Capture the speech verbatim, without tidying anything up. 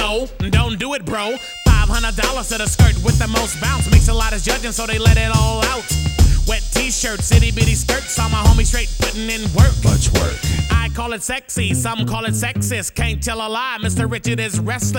No, don't do it, bro. Five hundred dollars to the skirt with the most bounce. Makes a lot of judging, so they let it all out. Wet t-shirts, itty bitty skirts. All my homies straight putting in work. Much work. I call it sexy, some call it sexist. Can't tell a lie, Mister Richard is restless.